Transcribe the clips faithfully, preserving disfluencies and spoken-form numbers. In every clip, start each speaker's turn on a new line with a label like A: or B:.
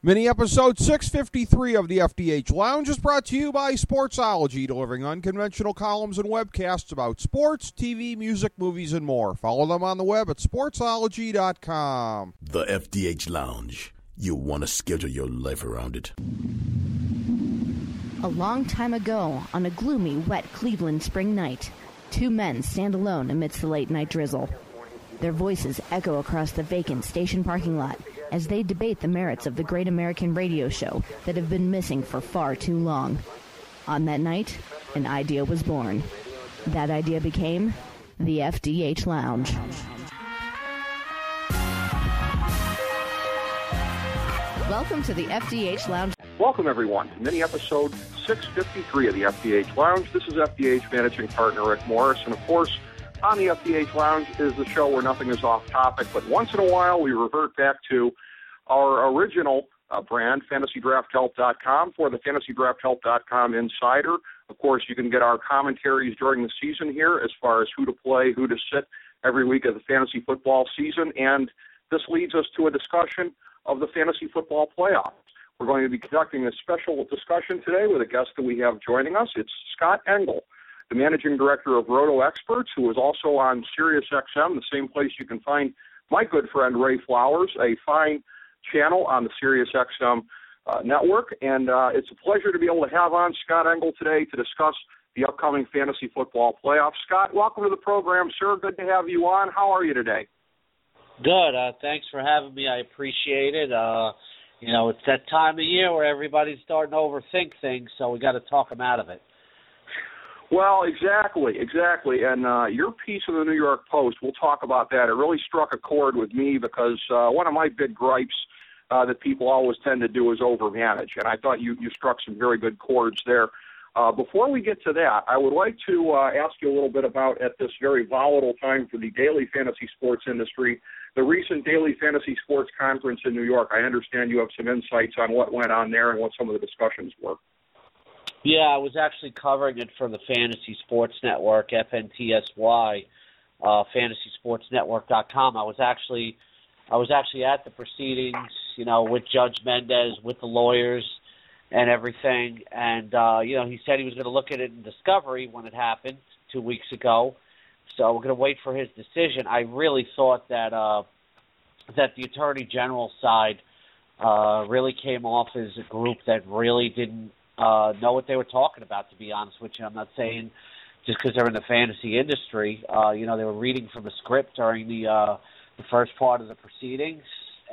A: Mini episode six fifty-three of the F D H Lounge is brought to you by Sportsology, delivering unconventional columns and webcasts about sports, T V, music, movies, and more. Follow them on the web at sportsology dot com.
B: The F D H Lounge. You want to schedule your life around it.
C: A long time ago, on a gloomy, wet Cleveland spring night, two men stand alone amidst the late-night drizzle. Their voices echo across the vacant station parking lot as they debate the merits of the great American radio show that have been missing for far too long. On that night, an idea was born. That idea became the F D H Lounge. Welcome to the F D H Lounge.
D: Welcome, everyone, to mini episode six fifty-three of the F D H Lounge. This is F D H managing partner Rick Morris, and of course, on the F D H Lounge is the show where nothing is off topic, but once in a while we revert back to our original uh, brand, fantasy draft help dot com, for the fantasy draft help dot com Insider. Of course, you can get our commentaries during the season here as far as who to play, who to sit every week of the fantasy football season, and this leads us to a discussion of the fantasy football playoffs. We're going to be conducting a special discussion today with a guest that we have joining us. It's Scott Engel, the managing director of Roto Experts, who is also on Sirius X M, the same place you can find my good friend Ray Flowers, a fine channel on the Sirius X M uh, network. And uh, it's a pleasure to be able to have on Scott Engel today to discuss the upcoming fantasy football playoffs. Scott, welcome to the program, sir. Good to have you on. How are you today?
E: Good. Uh, thanks for having me. I appreciate it. Uh, you know, it's that time of year where everybody's starting to overthink things, so we got to talk them out of it.
D: Well, exactly, exactly. And uh, your piece in the New York Post, we'll talk about that. It really struck a chord with me because uh, one of my big gripes uh, that people always tend to do is overmanage. And I thought you, you struck some very good chords there. Uh, before we get to that, I would like to uh, ask you a little bit about, at this very volatile time for the daily fantasy sports industry, the recent Daily Fantasy Sports Conference in New York. I understand you have some insights on what went on there and what some of the discussions were.
E: Yeah, I was actually covering it for the Fantasy Sports Network, F N T S Y, uh, fantasy sports network dot com. I was actually, I was actually at the proceedings, you know, with Judge Mendez, with the lawyers, and everything. And uh, you know, he said he was going to look at it in discovery when it happened two weeks ago. So we're going to wait for his decision. I really thought that uh, that the Attorney General side uh, really came off as a group that really didn't Uh, know what they were talking about, to be honest with you. I'm not saying just because they're in the fantasy industry. Uh, you know, they were reading from a script during the uh, the first part of the proceedings,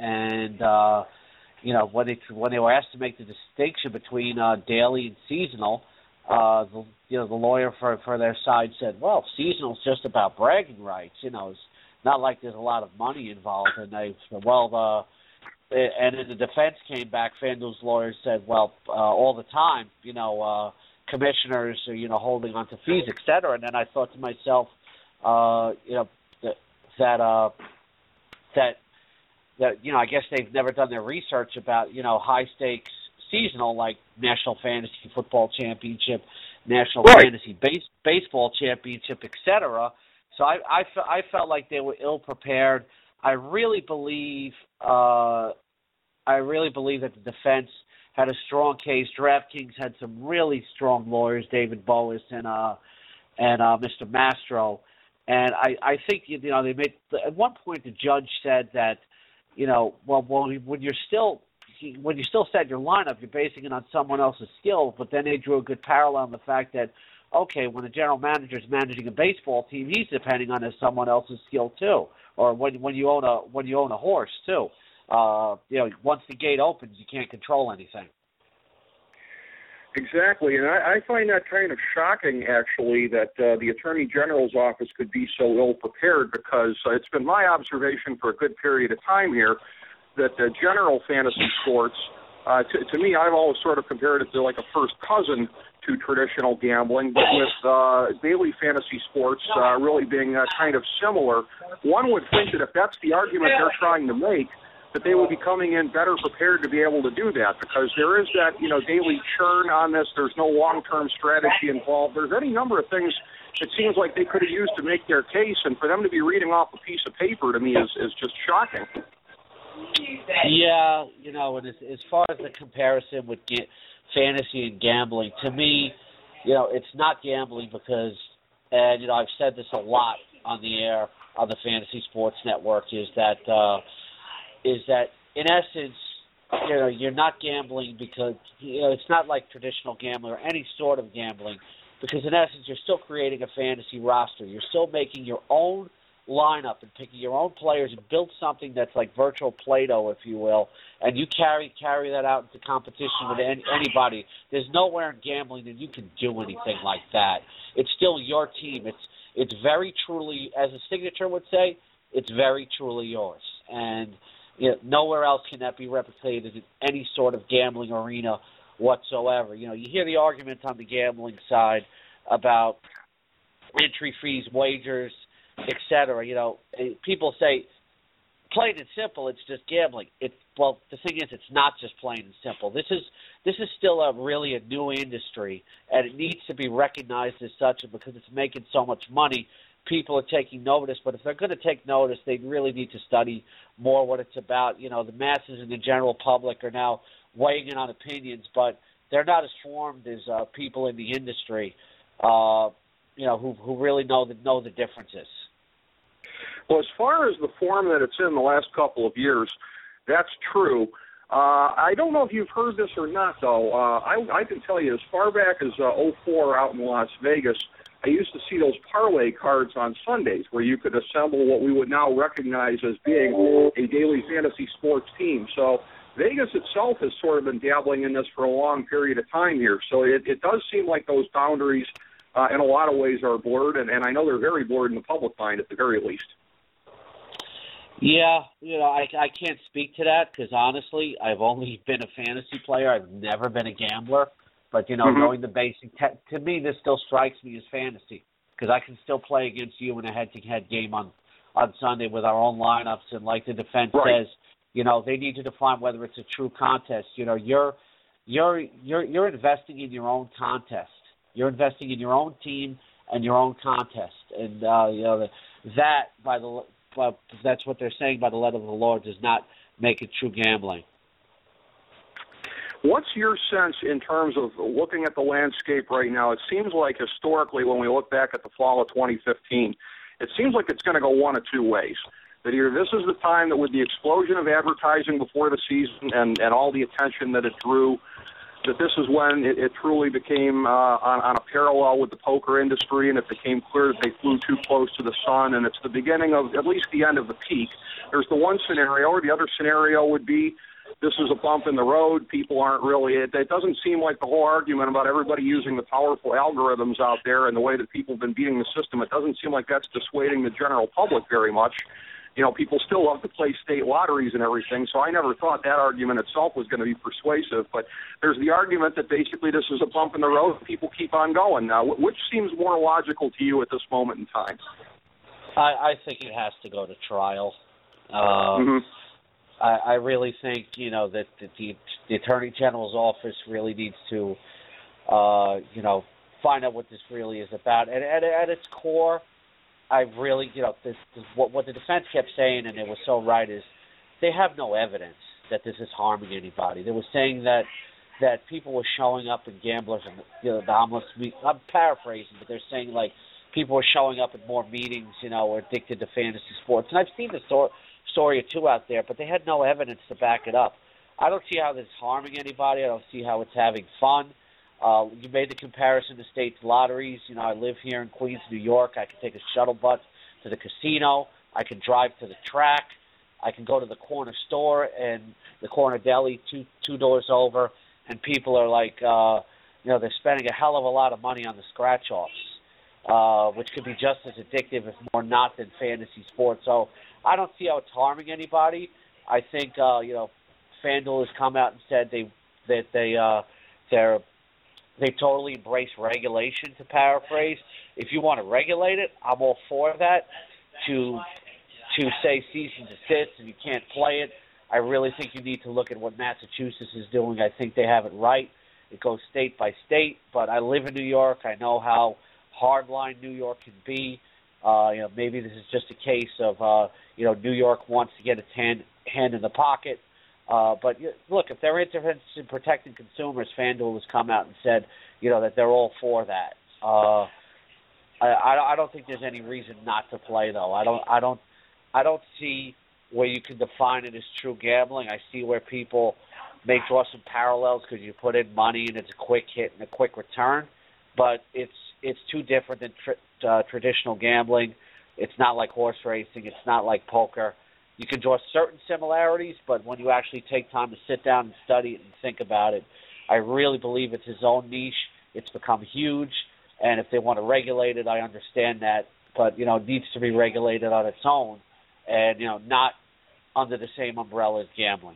E: and uh, you know, when they when they were asked to make the distinction between uh, daily and seasonal, uh, the, you know, the lawyer for for their side said, "Well, seasonal is just about bragging rights. You know, it's not like there's a lot of money involved." And they said, "Well, the." And then the defense came back. FanDuel's lawyers said, well, uh, all the time, you know, uh, commissioners are, you know, holding on to fees, et cetera. And then I thought to myself, uh, you know, that, that, uh, that, that, you know, I guess they've never done their research about, you know, high-stakes seasonal like National Fantasy Football Championship, National right. Fantasy base, Baseball Championship, et cetera. So I, I, fe- I felt like they were ill-prepared. I really believe uh, I really believe that the defense had a strong case. DraftKings had some really strong lawyers, David Boas and uh, and uh, Mister Mastro, and I, I think you know they made at one point the judge said that you know well, well when you're still when you still set your lineup, you're basing it on someone else's skill, but then they drew a good parallel on the fact that okay, when the general manager is managing a baseball team, he's depending on someone else's skill too. Or when when you own a when you own a horse too, uh, you know, once the gate opens, you can't control anything.
D: Exactly, and I, I find that kind of shocking, actually, that uh, the Attorney General's office could be so ill prepared. Because uh, it's been my observation for a good period of time here that uh, general fantasy sports, uh, to, to me, I've always sort of compared it to like a first cousin to traditional gambling, but with uh, daily fantasy sports uh, really being uh, kind of similar, one would think that if that's the argument they're trying to make, that they would be coming in better prepared to be able to do that, because there is that, you know, daily churn on this. There's no long-term strategy involved. There's any number of things it seems like they could have used to make their case, and for them to be reading off a piece of paper to me is, is just shocking.
E: Yeah, you know, and as, as far as the comparison with ga- fantasy and gambling, to me, you know, it's not gambling because, and, you know, I've said this a lot on the air on the Fantasy Sports Network, is that, uh, is that in essence, you know, you're not gambling because, you know, it's not like traditional gambling or any sort of gambling, because in essence, you're still creating a fantasy roster. You're still making your own lineup and picking your own players and build something that's like virtual Play-Doh, if you will, and you carry carry that out into competition with any, anybody. There's nowhere in gambling that you can do anything like that. It's still your team. It's it's very truly, as a signature would say, it's very truly yours. And you know, nowhere else can that be replicated in any sort of gambling arena whatsoever. You know, you hear the argument on the gambling side about entry fees, wagers, et cetera. You know, people say, plain and simple, it's just gambling. It well, the thing is, it's not just plain and simple. This is this is still a really a new industry, and it needs to be recognized as such. And because it's making so much money, people are taking notice. But if they're going to take notice, they really need to study more what it's about. You know, the masses and the general public are now weighing in on opinions, but they're not as formed as uh, people in the industry. Uh, you know, who who really know the know the differences.
D: Well, as far as the form that it's in the last couple of years, that's true. Uh, I don't know if you've heard this or not, though. Uh, I, I can tell you, as far back as uh, oh four out in Las Vegas, I used to see those parlay cards on Sundays where you could assemble what we would now recognize as being a daily fantasy sports team. So Vegas itself has sort of been dabbling in this for a long period of time here. So it, it does seem like those boundaries, uh, in a lot of ways, are blurred, and, and I know they're very blurred in the public mind at the very least.
E: Yeah, you know, I, I can't speak to that because, honestly, I've only been a fantasy player. I've never been a gambler. But, you know, mm-hmm. knowing the basic, te- to me, this still strikes me as fantasy because I can still play against you in a head-to-head game on, on Sunday with our own lineups. And like the defense right. says, you know, they need to define whether it's a true contest. You know, you're you're you're you're investing in your own contest. You're investing in your own team and your own contest. And, uh, you know, the, that, by the Well, that's what they're saying by the letter of the law, does not make it true gambling.
D: What's your sense in terms of looking at the landscape right now? It seems like historically when we look back at the fall of twenty fifteen, it seems like it's going to go one of two ways. That either this is the time that with the explosion of advertising before the season and, and all the attention that it drew, that this is when it, it truly became uh, on, on a parallel with the poker industry, and it became clear that they flew too close to the sun, and it's the beginning of at least the end of the peak. There's the one scenario, or the other scenario would be this is a bump in the road. People aren't really, it, it doesn't seem like the whole argument about everybody using the powerful algorithms out there and the way that people have been beating the system, it doesn't seem like that's dissuading the general public very much. You know, people still love to play state lotteries and everything, so I never thought that argument itself was going to be persuasive. But there's the argument that basically this is a bump in the road and people keep on going. Now, which seems more logical to you at this moment in time?
E: I, I think it has to go to trial. Uh,
D: mm-hmm.
E: I, I really think, you know, that, that the, the Attorney General's office really needs to, uh, you know, find out what this really is about. And at, at its core, I really, you know, this, this, what, what the defense kept saying, and it was so right, is they have no evidence that this is harming anybody. They were saying that that people were showing up in gamblers and, you know, the almost, I'm paraphrasing, but they're saying, like, people were showing up at more meetings, you know, were addicted to fantasy sports. And I've seen the story, story or two out there, but they had no evidence to back it up. I don't see how this is harming anybody. I don't see how it's having fun. Uh, you made the comparison to states lotteries. You know, I live here in Queens, New York. I can take a shuttle bus to the casino. I can drive to the track. I can go to the corner store and the corner deli two two doors over, and people are like, uh, you know, they're spending a hell of a lot of money on the scratch-offs, uh, which could be just as addictive, if more not, than fantasy sports. So I don't see how it's harming anybody. I think, uh, you know, FanDuel has come out and said they that they uh, they're They totally embrace regulation, to paraphrase. If you want to regulate it, I'm all for that. To to say cease and desist and you can't play it, I really think you need to look at what Massachusetts is doing. I think they have it right. It goes state by state, but I live in New York. I know how hardline New York can be. Uh, you know, maybe this is just a case of, uh, you know, New York wants to get its hand hand in the pocket. Uh, but look, if they're interested in protecting consumers, FanDuel has come out and said, you know, that they're all for that. Uh, I, I don't think there's any reason not to play, though. I don't, I don't, I don't see where you can define it as true gambling. I see where people may draw some parallels because you put in money and it's a quick hit and a quick return, but it's it's too different than tr- uh, traditional gambling. It's not like horse racing. It's not like poker. You can draw certain similarities, but when you actually take time to sit down and study it and think about it, I really believe it's its own niche. It's become huge, and if they want to regulate it, I understand that, but you know, it needs to be regulated on its own, and you know, not under the same umbrella as gambling.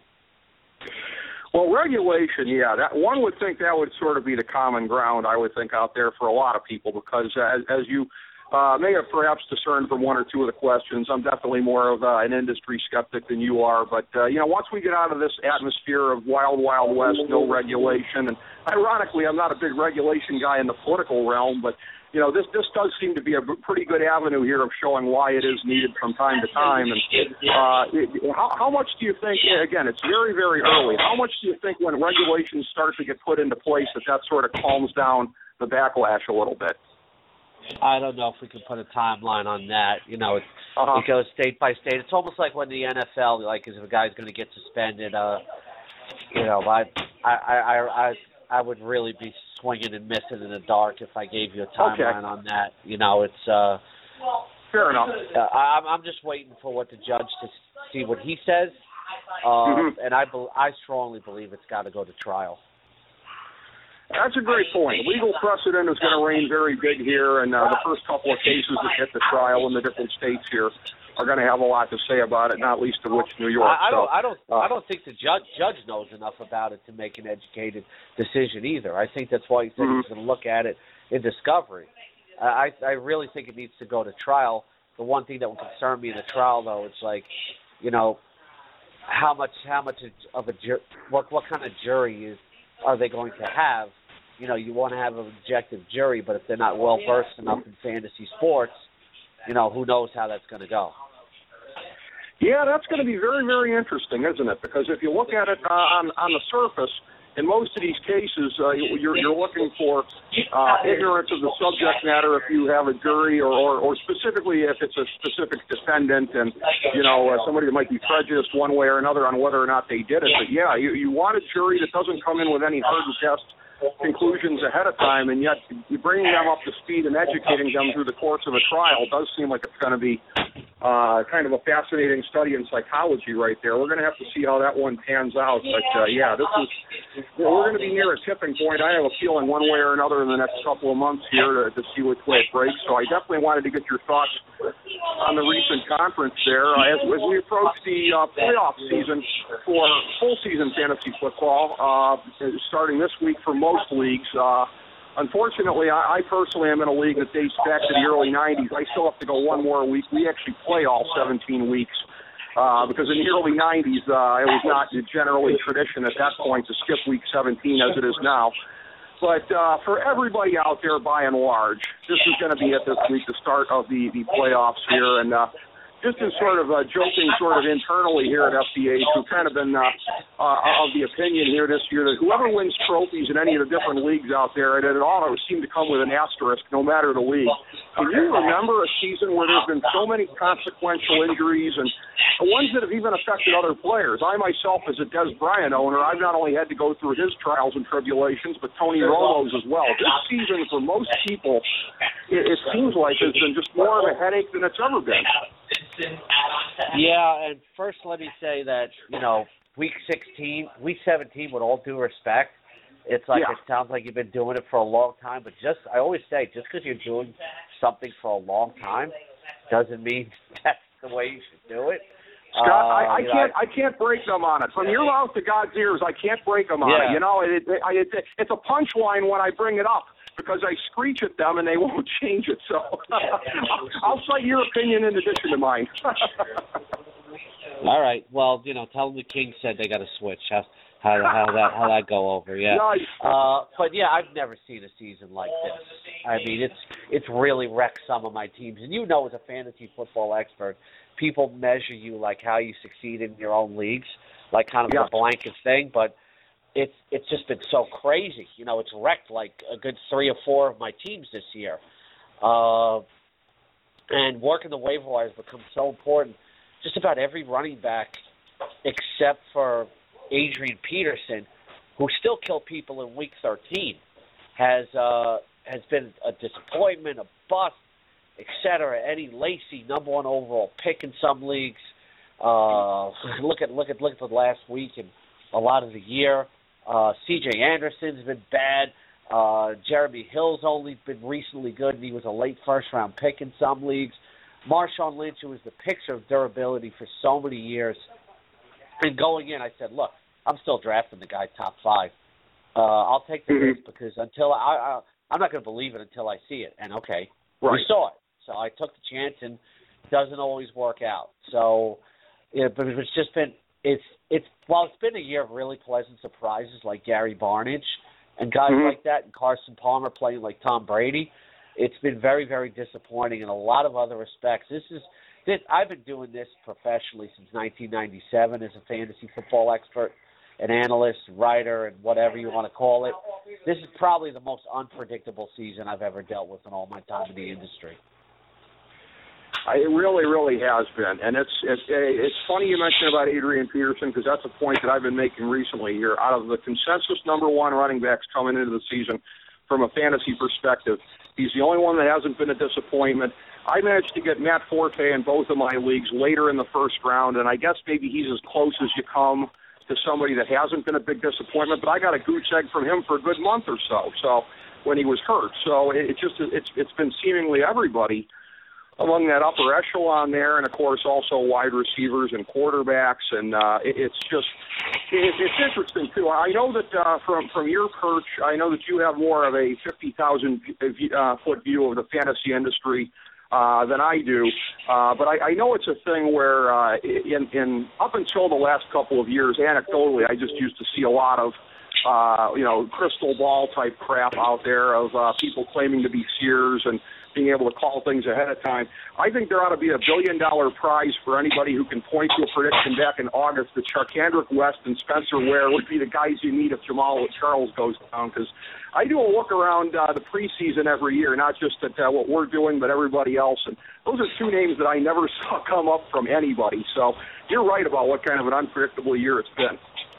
D: Well, regulation, yeah, that one would think that would sort of be the common ground, I would think, out there for a lot of people, because as, as you uh, may have perhaps discerned from one or two of the questions, I'm definitely more of uh, an industry skeptic than you are. But, uh, you know, once we get out of this atmosphere of wild, wild west, no regulation, and ironically, I'm not a big regulation guy in the political realm, but you know, this this does seem to be a pretty good avenue here of showing why it is needed from time to time. And uh, it, how, how much do you think, again, it's very, very early, how much do you think when regulations start to get put into place that that sort of calms down the backlash a little bit?
E: I don't know if we can put a timeline on that. You know, it, uh-huh. it goes state by state. It's almost like when the N F L, like, if a guy's going to get suspended, uh, you know, I, I, I, I, I would really be swinging and missing in the dark if I gave you a timeline
D: okay.
E: on that. You know, it's uh,
D: fair enough.
E: Uh, I'm, I'm just waiting for what the judge to see what he says, uh,
D: mm-hmm.
E: and I, be, I strongly believe it's got to go to trial.
D: That's a great point. Legal precedent is going to reign very big here, and uh, the first couple of cases that get to trial in the different states here are going to have a lot to say about it, not least of which New York.
E: I, I don't,
D: so,
E: I don't,
D: uh,
E: I don't think the judge judge knows enough about it to make an educated decision either. I think that's why he said mm-hmm. he's going to look at it in discovery. I, I really think it needs to go to trial. The one thing that would concern me in the trial, though, is like, you know, how much, how much of a ju- what, what kind of jury is are they going to have? You know, you want to have an objective jury, but if they're not well versed enough in fantasy sports, you know, who knows how that's going to go.
D: Yeah, that's going to be very, very interesting, isn't it? Because if you look at it uh, on on the surface, in most of these cases, uh, you're you're looking for uh, ignorance of the subject matter if you have a jury, or, or, or specifically if it's a specific defendant, and you know uh, somebody that might be prejudiced one way or another on whether or not they did it. But yeah, you you want a jury that doesn't come in with any hard and fast conclusions ahead of time, and yet bringing them up to speed and educating them through the course of a trial does seem like it's going to be uh, kind of a fascinating study in psychology right there. We're going to have to see how that one pans out, but uh, yeah, this is we're going to be near a tipping point. I have a feeling one way or another in the next couple of months here to, to see which way it breaks, so I definitely wanted to get your thoughts on the recent conference there. Uh, as, as we approach the uh, playoff season for full season fantasy football, uh, starting this week for most leagues. Uh, unfortunately, I, I personally am in a league that dates back to the early nineties. I still have to go one more week. We actually play all seventeen weeks uh, because in the early nineties, uh, it was not generally tradition at that point to skip week seventeen as it is now. But uh, for everybody out there, by and large, this is going to be it this week, the start of the, the playoffs here. And uh, just in sort of uh, joking sort of internally here at F D H, we've kind of been uh, uh, of the opinion here this year that whoever wins trophies in any of the different leagues out there, and it all seem to come with an asterisk no matter the league. Can you remember a season where there's been so many consequential injuries and ones that have even affected other players? I myself, as a Des Bryant owner, I've not only had to go through his trials and tribulations, but Tony Romo's as well. This season, for most people, it, it seems like it's been just more of a headache than it's ever been.
E: Yeah, and first let me say that, you know, week sixteen, week seventeen, with all due respect, it's like yeah. it sounds like you've been doing it for a long time, but just, I always say, just because you're doing something for a long time doesn't mean that's the way you should do it.
D: Scott, uh, I, I
E: know,
D: can't. I can't break them on it. From your mouth to God's ears, I can't break them on
E: yeah.
D: it. You know, it, it, it, it's a punchline when I bring it up because I screech at them and they won't change it. So I'll cite your opinion in addition to mine.
E: All right. Well, you know, tell them the King said they got to switch. How how how that how that go over? Yeah.
D: Nice.
E: Uh, but yeah, I've never seen a season like this. I mean, it's it's really wrecked some of my teams. And you know, as a fantasy football expert, people measure you like how you succeed in your own leagues, like kind of yeah. a blanket thing. But it's it's just been so crazy. You know, it's wrecked like a good three or four of my teams this year. Uh, and working the waiver wire has become so important. Just about every running back, except for Adrian Peterson, who still killed people in week thirteen, has uh, has been a disappointment, a bust, et cetera. Eddie Lacy, number one overall pick in some leagues. Uh, look at look at look at the last week and a lot of the year. Uh, C J Anderson's been bad. Uh, Jeremy Hill's only been recently good, and he was a late first-round pick in some leagues. Marshawn Lynch, who was the picture of durability for so many years. And going in, I said, look, I'm still drafting the guy top five. Uh, I'll take the risk because until I, I, I'm not going to believe it until I see it. And, okay, right. we saw it. So I took the chance, and it doesn't always work out. So, yeah, but it's just been it's it's while it's been a year of really pleasant surprises like Gary Barnidge and guys mm-hmm. like that, and Carson Palmer playing like Tom Brady, it's been very, very disappointing in a lot of other respects. This is this I've been doing this professionally since nineteen ninety-seven as a fantasy football expert, an analyst, writer, and whatever you want to call it. This is probably the most unpredictable season I've ever dealt with in all my time in the industry.
D: It really, really has been. And it's it's, it's funny you mentioned about Adrian Peterson because that's a point that I've been making recently here. Out of the consensus number one running backs coming into the season from a fantasy perspective, he's the only one that hasn't been a disappointment. I managed to get Matt Forte in both of my leagues later in the first round, and I guess maybe he's as close as you come to somebody that hasn't been a big disappointment, but I got a goose egg from him for a good month or so, so when he was hurt. So it, it just it's it's been seemingly everybody among that upper echelon there, and of course also wide receivers and quarterbacks, and uh, it, it's just it, it's interesting too. I know that uh, from from your perch, I know that you have more of a fifty thousand uh, foot view of the fantasy industry uh, than I do, uh, but I, I know it's a thing where uh, in, in up until the last couple of years, anecdotally, I just used to see a lot of uh, you know crystal ball type crap out there of uh, people claiming to be seers and being able to call things ahead of time. I think there ought to be a billion-dollar prize for anybody who can point to a prediction back in August that Charkandrick West and Spencer Ware would be the guys you need if Jamal Charles goes down, because I do a look around uh, the preseason every year, not just at uh, what we're doing, but everybody else, and those are two names that I never saw come up from anybody. So you're right about what kind of an unpredictable year it's been.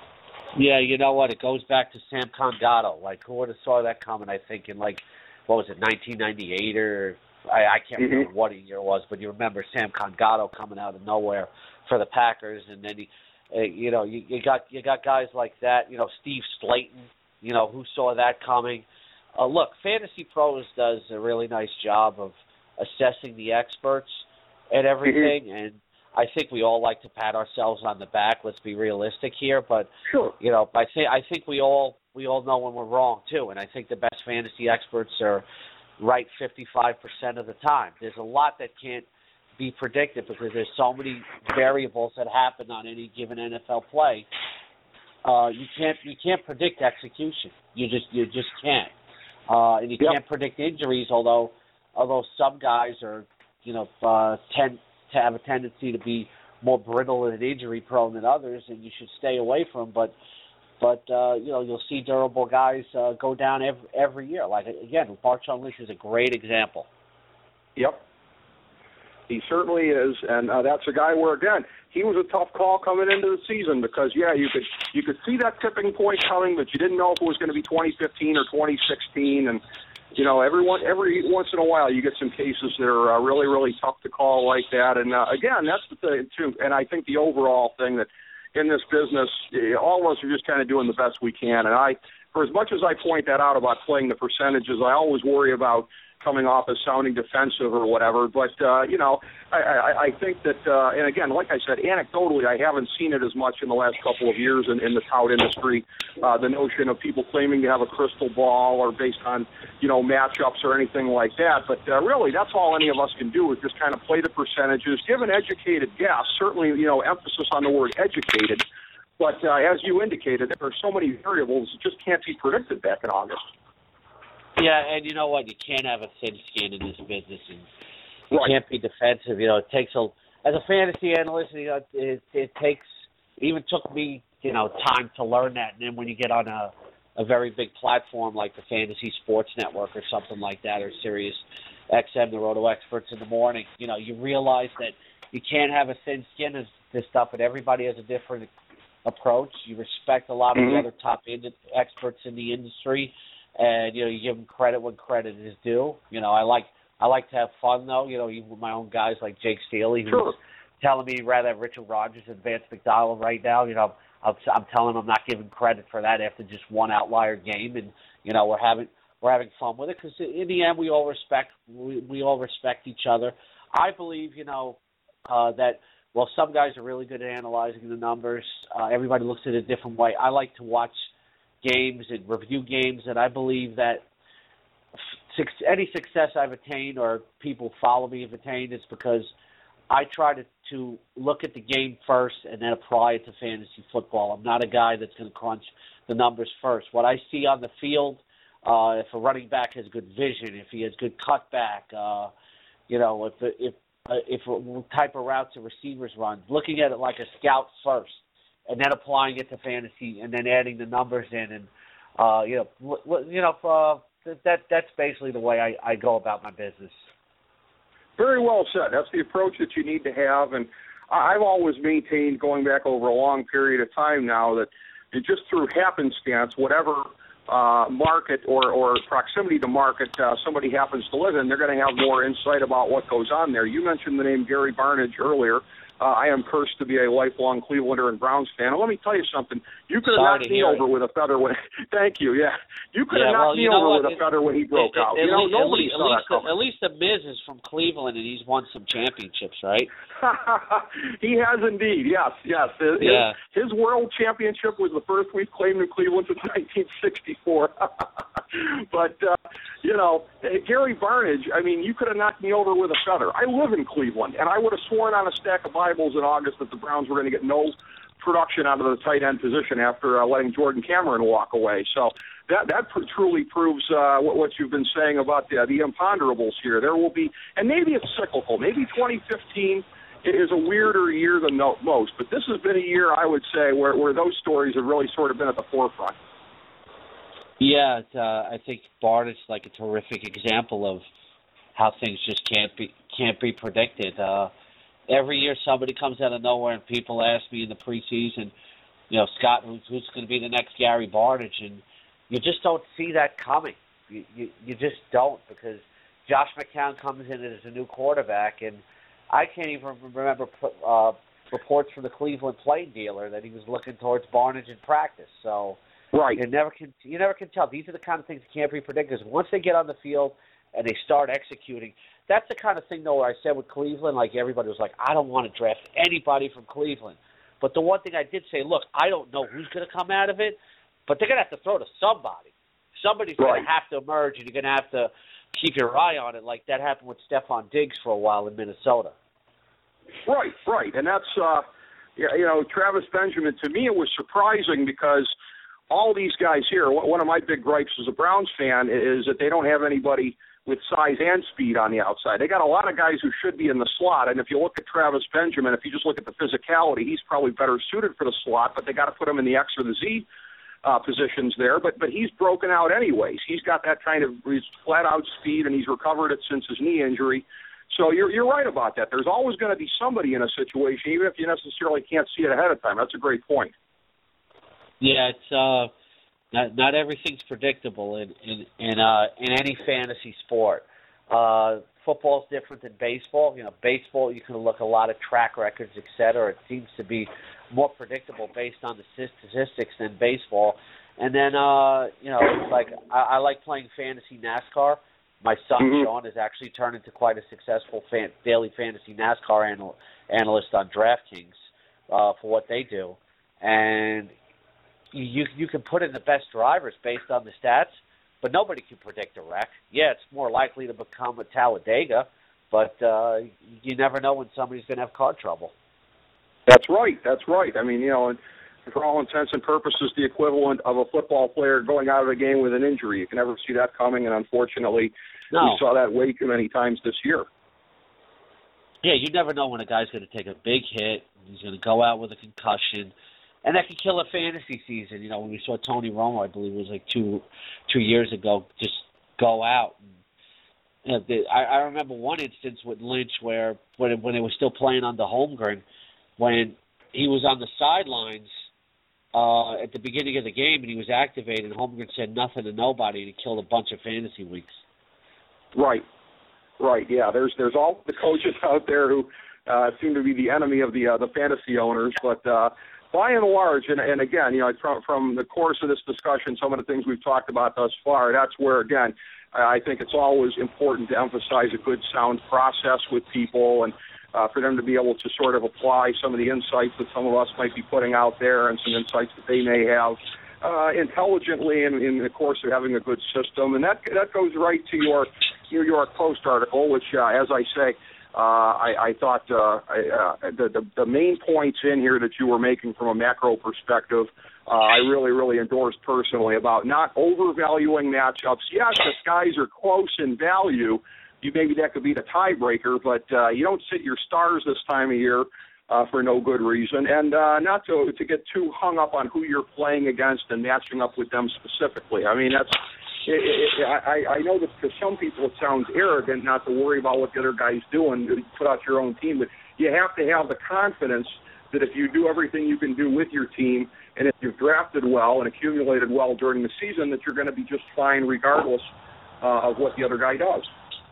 E: Yeah, you know what? It goes back to Sam Condato. Like, who would have saw that coming, I think, in, like, what was it, nineteen ninety-eight or I, I can't mm-hmm. remember what year it was, but you remember Sam Condato coming out of nowhere for the Packers, and then he, uh, you know, you, you got you got guys like that, you know, Steve Slayton, you know, who saw that coming. Uh, look, Fantasy Pros does a really nice job of assessing the experts and everything, mm-hmm. and I think we all like to pat ourselves on the back. Let's be realistic here, but
D: sure.
E: you know, I think I think we all. We all know when we're wrong, too, and I think the best fantasy experts are right fifty-five percent of the time. There's a lot that can't be predicted because there's so many variables that happen on any given N F L play. Uh, you can't you can't predict execution. You just you just can't, uh, and you yep. can't predict injuries. Although although some guys are you know uh, tend to have a tendency to be more brittle and injury prone than others, and you should stay away from. But But, uh, you know, you'll see durable guys uh, go down every, every year. Like, again, Marshawn Lynch is a great example.
D: Yep. He certainly is, and uh, that's a guy where, again, he was a tough call coming into the season because, yeah, you could you could see that tipping point coming, but you didn't know if it was going to be twenty fifteen or twenty sixteen. And, you know, every, one, every once in a while you get some cases that are uh, really, really tough to call like that. And, uh, again, that's the thing, too. And I think the overall thing that in this business, all of us are just kind of doing the best we can. And I, for as much as I point that out about playing the percentages, I always worry about coming off as sounding defensive or whatever. But, uh, you know, I, I, I think that, uh, and again, like I said, anecdotally, I haven't seen it as much in the last couple of years in, in the tout industry, uh, the notion of people claiming to have a crystal ball or based on, you know, matchups or anything like that. But uh, really, that's all any of us can do is just kind of play the percentages, give an educated guess, certainly, you know, emphasis on the word educated. But uh, as you indicated, there are so many variables that just can't be predicted back in August.
E: Yeah, and you know what? You can't have a thin skin in this business, and you
D: Right.
E: can't be defensive. You know, it takes a as a fantasy analyst, you know, it, it takes even took me, you know, time to learn that. And then when you get on a a very big platform like the Fantasy Sports Network or something like that, or Sirius X M, the Roto Experts in the morning, you know, you realize that you can't have a thin skin of this stuff, and everybody has a different approach. You respect a lot of
D: Mm-hmm.
E: the other top in- experts in the industry, and you know you give them credit when credit is due. You know, I like I like to have fun though. You know, even with my own guys like Jake Steele, who's
D: Sure.
E: telling me rather have Richard Rodgers and Vance McDonald right now. You know, I'm, I'm telling him I'm not giving credit for that after just one outlier game, and you know we're having we're having fun with it because in the end we all respect we, we all respect each other. I believe you know uh, that. Well, some guys are really good at analyzing the numbers. Uh, everybody looks at it a different way. I like to watch games and review games, and I believe that f- any success I've attained or people follow me have attained is because I try to, to look at the game first and then apply it to fantasy football. I'm not a guy that's going to crunch the numbers first. What I see on the field, uh, if a running back has good vision, if he has good cutback, uh, you know, if if Uh, if what type of routes the receivers run, looking at it like a scout first, and then applying it to fantasy, and then adding the numbers in, and uh, you know, w- you know, uh, that that's basically the way I, I go about my business.
D: Very well said. That's the approach that you need to have, and I've always maintained, going back over a long period of time now, that it just through happenstance, whatever uh, market or, or proximity to market uh, somebody happens to live in, they're going to have more insight about what goes on there. You mentioned the name Gary Barnidge earlier. Uh, I am cursed to be a lifelong Clevelander and Browns fan. And let me tell you something. You could have
E: Sorry
D: knocked
E: to
D: me
E: hear
D: over
E: it.
D: with a feather when. Thank you. Yeah, you could
E: Yeah,
D: have knocked
E: well,
D: me
E: you know
D: over
E: what?
D: with a
E: It-
D: feather when he broke
E: It-
D: out.
E: At
D: You know,
E: least, at
D: nobody
E: least,
D: saw
E: at
D: that
E: least, the,
D: coming.
E: at least the Miz is from Cleveland, and he's won some championships, right?
D: He has indeed, yes, yes. His,
E: Yeah.
D: his world championship was the first we've claimed in Cleveland since nineteen sixty-four. But, uh, you know, Gary Barnidge, I mean, you could have knocked me over with a feather. I live in Cleveland, and I would have sworn on a stack of Bibles in August that the Browns were going to get no production out of the tight end position after uh, letting Jordan Cameron walk away. So that that pr- truly proves uh, what, what you've been saying about the, the imponderables here. There will be, and maybe it's cyclical. Maybe twenty fifteen is a weirder year than no, most, but this has been a year, I would say, where, where those stories have really sort of been at the forefront.
E: Yeah, it's, uh, I think Bart is like a terrific example of how things just can't be can't be predicted. Uh, every year, somebody comes out of nowhere, and people ask me in the preseason, you know, Scott, who's, who's going to be the next Gary Barnidge, and you just don't see that coming. You, you you just don't, because Josh McCown comes in as a new quarterback, and I can't even remember uh, reports from the Cleveland Plain Dealer that he was looking towards Barnidge in practice. So.
D: Right.
E: You never can. You never can tell. These are the kind of things that can't be predicted. Because once they get on the field and they start executing, that's the kind of thing, though, where I said with Cleveland, like everybody was like, I don't want to draft anybody from Cleveland. But the one thing I did say, look, I don't know who's going to come out of it, but they're going to have to throw to somebody. Somebody's
D: Right.
E: going to have to emerge, and you're going to have to keep your eye on it, like that happened with Stephon Diggs for a while in Minnesota.
D: Right, right. And that's, uh, you know, Travis Benjamin, to me it was surprising because all these guys here, one of my big gripes as a Browns fan is that they don't have anybody with size and speed on the outside. They got a lot of guys who should be in the slot, and if you look at Travis Benjamin, if you just look at the physicality, he's probably better suited for the slot, but they got to put him in the X or the Z uh, positions there. But but he's broken out anyways. He's got that kind of he's flat-out speed, and he's recovered it since his knee injury. So you're you're right about that. There's always going to be somebody in a situation, even if you necessarily can't see it ahead of time. That's a great point.
E: Yeah, it's uh, not not everything's predictable in in in, uh, in any fantasy sport. Uh, football's different than baseball. You know, baseball you can look a lot of track records, et cetera. It seems to be more predictable based on the statistics than baseball. And then uh, you know, it's like I, I like playing fantasy NASCAR. My son
D: Mm-hmm.
E: Sean has actually turned into quite a successful fan, daily fantasy NASCAR anal, analyst on DraftKings uh, for what they do, and You you can put in the best drivers based on the stats, but nobody can predict a wreck. Yeah, it's more likely to become a Talladega, but uh, you never know when somebody's going to have car trouble.
D: That's right. That's right. I mean, you know, for all intents and purposes, the equivalent of a football player going out of a game with an injury. You can never see that coming, and unfortunately,
E: no.
D: we saw that way too many times this year.
E: Yeah, you never know when a guy's going to take a big hit. He's going to go out with a concussion, and that could kill a fantasy season. You know, when we saw Tony Romo, I believe it was like two two years ago, just go out. And, you know, the, I, I remember one instance with Lynch where when, when they were still playing under Holmgren, when he was on the sidelines uh, at the beginning of the game and he was activated, and Holmgren said nothing to nobody, and he killed a bunch of fantasy weeks.
D: Right, right, yeah. There's there's all the coaches out there who uh, seem to be the enemy of the uh, the fantasy owners, but uh, by and large, and, and again, you know, from, from the course of this discussion, some of the things we've talked about thus far, that's where, again, I think it's always important to emphasize a good, sound process with people, and uh, for them to be able to sort of apply some of the insights that some of us might be putting out there and some insights that they may have uh, intelligently in, in the course of having a good system. And that that goes right to your New York Post article, which, uh, as I say, uh, I, I thought uh, I, uh, the, the, the main points in here that you were making from a macro perspective, Uh, I really, really endorsed personally about not overvaluing matchups. Yes, the guys are close in value. You maybe that could be the tiebreaker, but uh, you don't sit your stars this time of year uh, for no good reason, and uh, not to to get too hung up on who you're playing against and matching up with them specifically. I mean, that's it, it, I, I know that to some people it sounds arrogant not to worry about what the other guy's doing, to put out your own team, but you have to have the confidence that if you do everything you can do with your team, and if you've drafted well and accumulated well during the season, that you're going to be just fine regardless uh, of what the other guy does.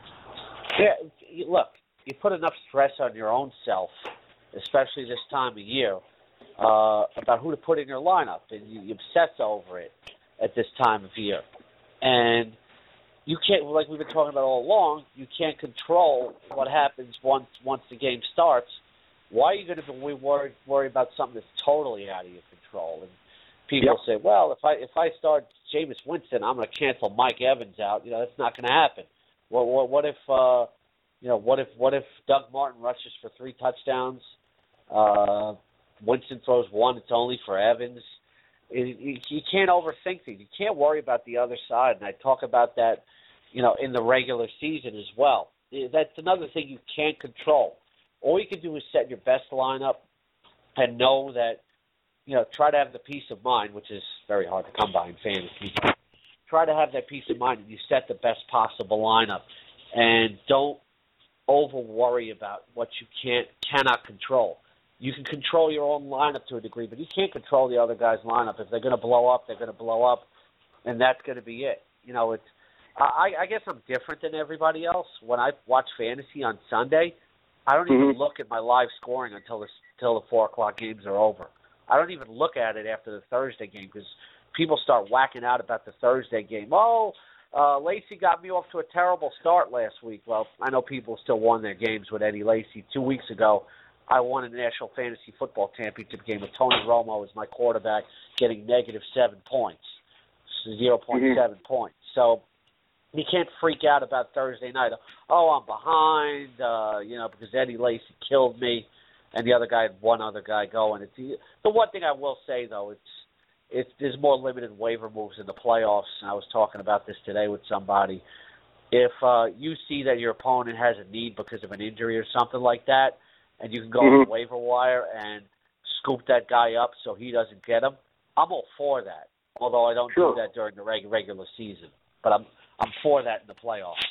E: Yeah, look, you put enough stress on your own self, especially this time of year, uh, about who to put in your lineup, and you, you obsess over it at this time of year. And you can't, like we've been talking about all along, you can't control what happens once once the game starts. Why are you going to be worried worry about something that's totally out of your control? And people
D: yep.
E: say, well, if I if I start Jameis Winston, I'm going to cancel Mike Evans out. You know, that's not going to happen. Well, what, what if uh, you know what if what if Doug Martin rushes for three touchdowns? Uh, Winston throws one. It's only for Evans. It, you, you can't overthink things. You can't worry about the other side. And I talk about that, you know, in the regular season as well. That's another thing you can't control. All you can do is set your best lineup and know that, you know, try to have the peace of mind, which is very hard to come by in fantasy. Try to have that peace of mind that you set the best possible lineup, and don't over worry about what you can't cannot control. You can control your own lineup to a degree, but you can't control the other guy's lineup. If they're going to blow up, they're going to blow up, and that's going to be it. You know, it's. I, I guess I'm different than everybody else. When I watch fantasy on Sunday, I don't even mm-hmm. look at my live scoring until the, until the four o'clock games are over. I don't even look at it after the Thursday game because people start whacking out about the Thursday game. Oh, uh, Lacy got me off to a terrible start last week. Well, I know people still won their games with Eddie Lacy. Two weeks ago, I won a National Fantasy Football Championship game with Tony Romo as my quarterback, getting negative seven points, zero point seven mm-hmm. points. So you can't freak out about Thursday night. Oh, I'm behind, uh, you know, because Eddie Lacy killed me, and the other guy had one other guy going. It's the one thing I will say though, it's it's there's more limited waiver moves in the playoffs. I was talking about this today with somebody. If uh, you see that your opponent has a need because of an injury or something like that, and you can go mm-hmm. on the waiver wire and scoop that guy up so he doesn't get him, I'm all for that. Although I don't sure. do that during the reg- regular season, but I'm I'm for that in the playoffs.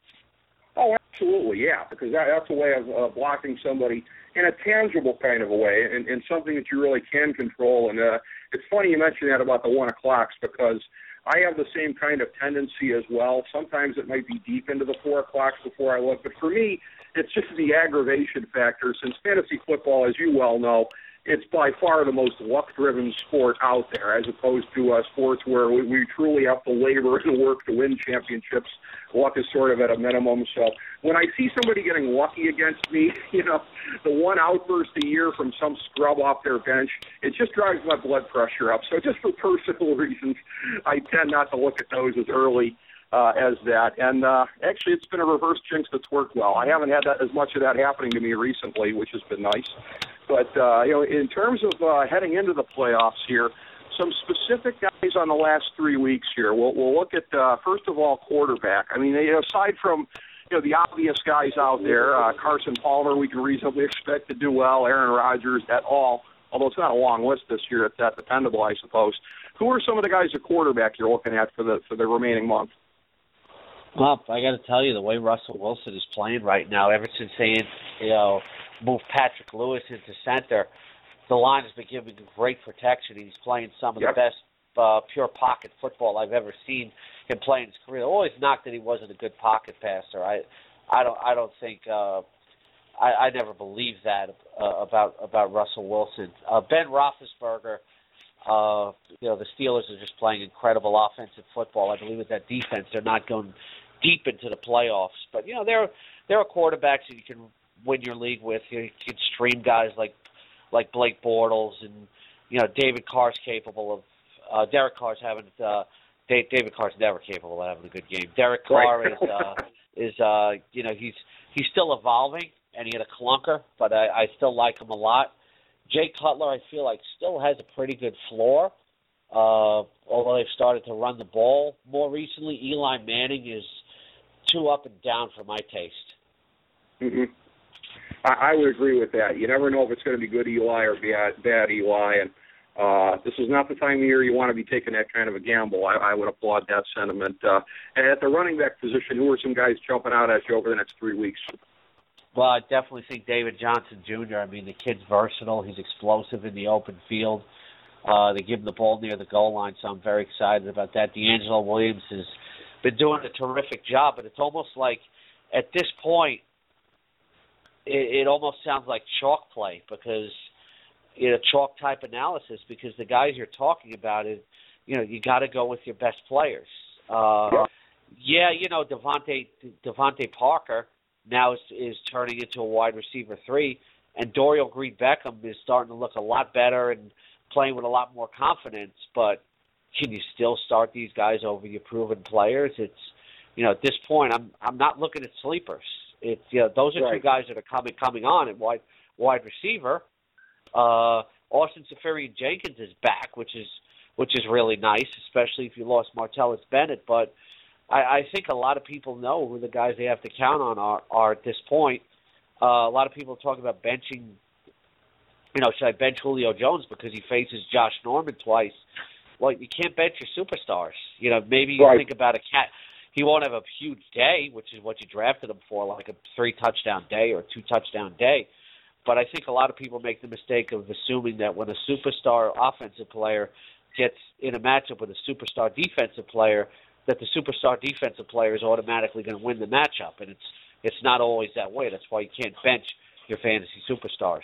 D: Oh, absolutely, yeah, because that, that's a way of uh, blocking somebody in a tangible kind of a way, and, and something that you really can control. And uh, it's funny you mention that about the one o'clocks, because I have the same kind of tendency as well. Sometimes it might be deep into the four o'clocks before I look, but for me, it's just the aggravation factor. Since fantasy football, as you well know, it's by far the most luck-driven sport out there, as opposed to uh, sports where we, we truly have to labor and work to win championships. Luck is sort of at a minimum. So when I see somebody getting lucky against me, you know, the one outburst a year from some scrub off their bench, it just drives my blood pressure up. So just for personal reasons, I tend not to look at those as early uh, as that. And uh, actually, it's been a reverse jinx that's worked well. I haven't had that as much of that happening to me recently, which has been nice. But uh, you know, in terms of uh, heading into the playoffs here, some specific guys on the last three weeks here. We'll, we'll look at uh, first of all quarterback. I mean, you know, aside from you know the obvious guys out there, uh, Carson Palmer, we can reasonably expect to do well. Aaron Rodgers, et al. Although it's not a long list this year, it's that dependable, I suppose. Who are some of the guys at quarterback you're looking at for the for the remaining month?
E: Well, I got to tell you, the way Russell Wilson is playing right now, ever since they, you know, moved Patrick Lewis into center, the line has been giving him great protection. He's playing some of yep. the best uh, pure pocket football I've ever seen him play in his career. Always knocked that he wasn't a good pocket passer. I, I don't, I don't think, uh, I, I never believed that uh, about about Russell Wilson. Uh, Ben Roethlisberger. Uh, you know, the Steelers are just playing incredible offensive football. I believe with that defense, they're not going deep into the playoffs. But, you know, there, there are quarterbacks that you can win your league with. You can stream guys like like Blake Bortles, and, you know, David Carr's capable of uh, – Derek Carr's having uh, – David Carr's never capable of having a good game. Derek Carr
D: right.
E: is, uh, is uh, you know, he's he's still evolving, and he had a clunker, but I, I still like him a lot. Jay Cutler, I feel like, still has a pretty good floor, uh, although they've started to run the ball more recently. Eli Manning is too up and down for my taste.
D: Mm-hmm. I, I would agree with that. You never know if it's going to be good Eli or bad, bad Eli, and uh, this is not the time of year you want to be taking that kind of a gamble. I, I would applaud that sentiment. Uh, and at the running back position, who are some guys jumping out at you over the next three weeks?
E: Well, I definitely think David Johnson Junior I mean, the kid's versatile. He's explosive in the open field. Uh, they give him the ball near the goal line, so I'm very excited about that. D'Angelo Williams has been doing a terrific job, but it's almost like at this point it, it almost sounds like chalk play because you know, chalk type analysis because the guys you're talking about is, you know, you got to go with your best players. Uh, yeah, you know, Devontae Devontae Parker now is, is turning into a wide receiver three, and Dorial Green-Beckham is starting to look a lot better and playing with a lot more confidence. But can you still start these guys over your proven players? It's, you know, at this point, I'm I'm not looking at sleepers. It's, you know, those are right. two guys that are coming coming on at wide wide receiver. Uh, Austin Seferian-Jenkins is back, which is which is really nice, especially if you lost Martellus Bennett. But I, I think a lot of people know who the guys they have to count on are, are at this point. Uh, a lot of people talk about benching, you know, should I bench Julio Jones because he faces Josh Norman twice? Well, you can't bench your superstars. You know, maybe you
D: right.
E: think about a cat. He won't have a huge day, which is what you drafted him for, like a three-touchdown day or a two-touchdown day. But I think a lot of people make the mistake of assuming that when a superstar offensive player gets in a matchup with a superstar defensive player, that the superstar defensive player is automatically going to win the matchup, and it's it's not always that way. That's why you can't bench your fantasy superstars.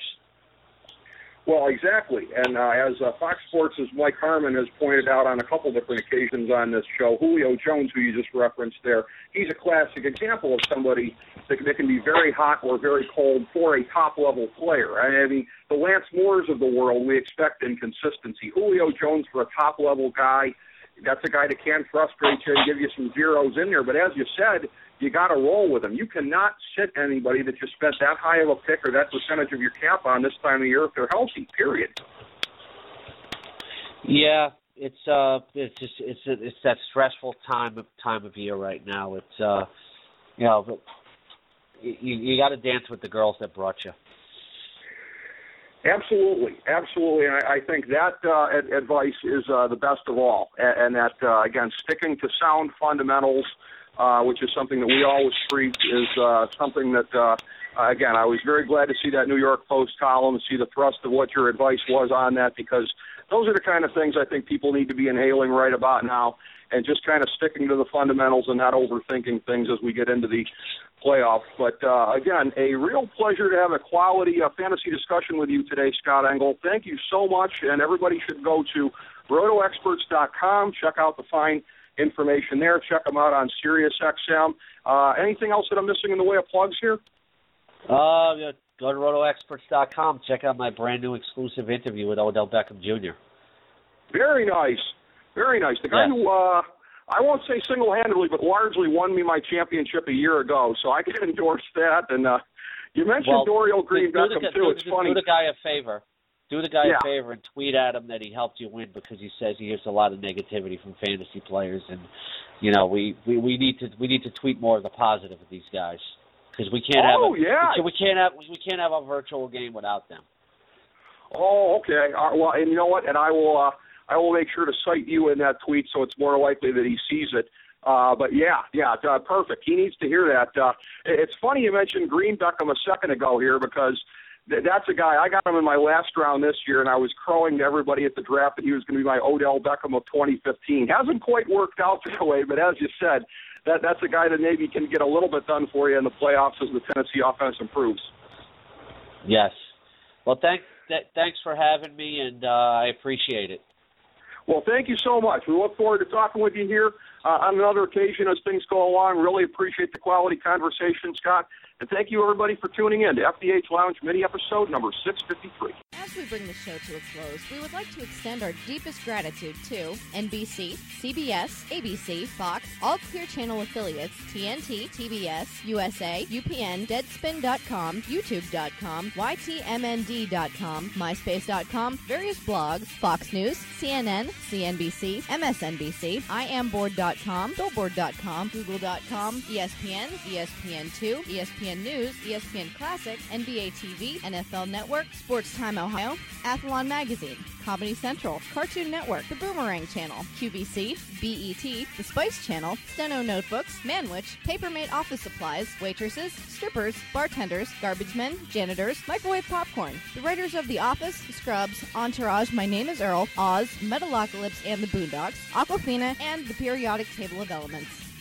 D: Well, exactly. And uh, as uh, Fox Sports' Mike Harmon has pointed out on a couple different occasions on this show, Julio Jones, who you just referenced there, he's a classic example of somebody that, that can be very hot or very cold for a top-level player. I mean, the Lance Moores of the world, we expect inconsistency. Julio Jones, for a top-level guy, that's a guy that can frustrate you and give you some zeros in there. But as you said, you got to roll with him. You cannot sit anybody that you spent that high of a pick or that percentage of your cap on this time of year if they're healthy, period. Yeah,
E: it's uh, it's just it's it's that stressful time of time of year right now. It's uh, you know, you you got to dance with the girls that brought you.
D: Absolutely, absolutely. And I, I think that uh, ad- advice is uh, the best of all. And, and that, uh, again, sticking to sound fundamentals, uh, which is something that we always treat, is uh, something that, uh, again, I was very glad to see that New York Post column, see the thrust of what your advice was on that, because those are the kind of things I think people need to be inhaling right about now, and just kind of sticking to the fundamentals and not overthinking things as we get into the playoffs. But, uh, again, a real pleasure to have a quality uh, fantasy discussion with you today, Scott Engel. Thank you so much, and everybody should go to roto experts dot com, check out the fine information there, check them out on SiriusXM. Uh, anything else that I'm missing in the way of plugs here?
E: Uh, yeah, go to roto experts dot com, check out my brand-new exclusive interview with Odell Beckham Junior
D: Very nice. Very nice. The guy
E: yes.
D: who uh, I won't say single-handedly, but largely won me my championship a year ago, so I can endorse that. And uh, you mentioned
E: well,
D: Dorial Green Beckham,
E: the,
D: too.
E: Do,
D: it's
E: do,
D: funny.
E: Do the guy a favor. Do the guy
D: yeah.
E: a favor and tweet at him that he helped you win because he says he hears a lot of negativity from fantasy players. And, you know, we, we, we need to we need to tweet more of the positive of these guys because we can't
D: oh,
E: have a,
D: yeah.
E: we can't have we can't have a virtual game without them.
D: Oh, okay. Uh, well, and you know what? And I will uh, I will make sure to cite you in that tweet so it's more likely that he sees it. Uh, but, yeah, yeah, uh, perfect. He needs to hear that. Uh, it's funny you mentioned Green Beckham a second ago here because th- that's a guy. I got him in my last round this year, and I was crowing to everybody at the draft that he was going to be my Odell Beckham of twenty fifteen. Hasn't quite worked out that way, but as you said, that that's a guy that maybe can get a little bit done for you in the playoffs as the Tennessee offense improves.
E: Yes. Well, thanks. Th- thanks for having me, and uh, I appreciate it.
D: Well, thank you so much. We look forward to talking with you here uh, on another occasion as things go along. Really appreciate the quality conversation, Scott. And thank you, everybody, for tuning in to F D H Lounge mini-episode number six fifty-three.
F: As we bring the show to a close, we would like to extend our deepest gratitude to N B C, C B S, A B C, Fox, all Clear Channel affiliates, T N T, T B S, U S A, U P N, Deadspin dot com, YouTube dot com, Y T M N D dot com, MySpace dot com, various blogs, Fox News, C N N, C N B C, M S N B C, I am board dot com, Billboard dot com, Google dot com, E S P N, E S P N two, E S P N News, E S P N Classic, N B A T V, N F L Network, Sports Time Ohio, Athlon Magazine, Comedy Central, Cartoon Network, The Boomerang Channel, Q V C, B E T, The Spice Channel, Steno Notebooks, Manwich, Papermate Office Supplies, waitresses, strippers, bartenders, garbage men, janitors, microwave popcorn, the writers of The Office, Scrubs, Entourage, My Name is Earl, Oz, Metalocalypse and the Boondocks, Aquafina, and The Periodic Table of Elements.